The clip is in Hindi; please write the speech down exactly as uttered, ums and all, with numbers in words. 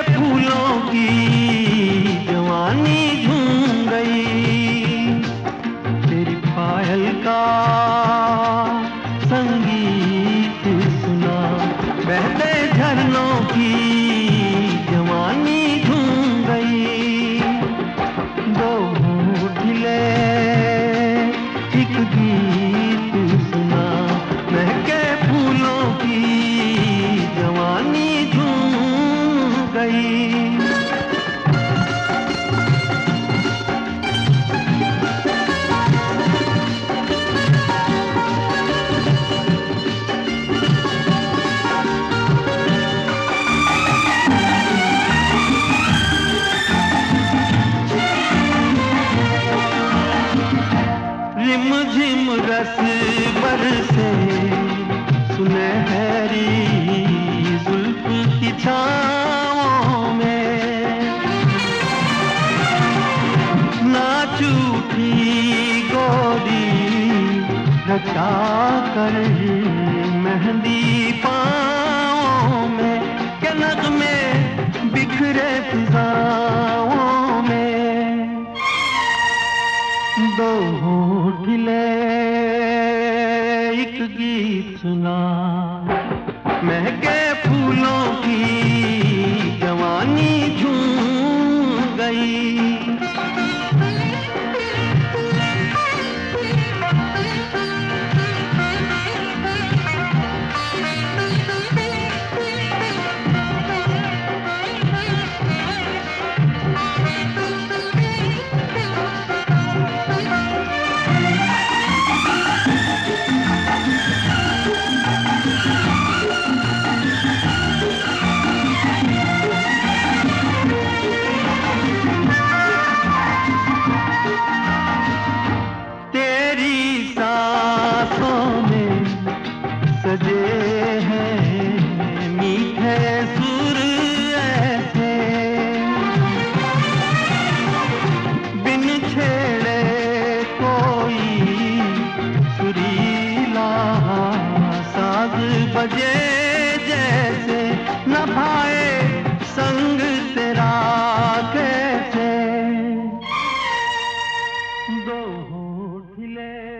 फूलों की जवानी झूम गई, तेरी पायल का संगीत सुना, बहते झरनों की जवानी झूम गई। दो होठ हिले एक गीत सुना, महके फूलों की जवानी झूम गई। रिम झिम रस बरसे सुनहरी जुल्फ की छाँवों में, नाच उठी गोरी रचा कर मेहंदी पाँवों में, के नग़मे बिखरे फिज़ाओं में। दो होठ हिले एक गीत सुना, महके फूलों की जवानी झूम गई। सजे हैं मीठे सुर ऐसे, बिन छेड़े कोई सुरीला साज बजे जैसे, न भाए संग तेरा कैसे। दो होठ हिले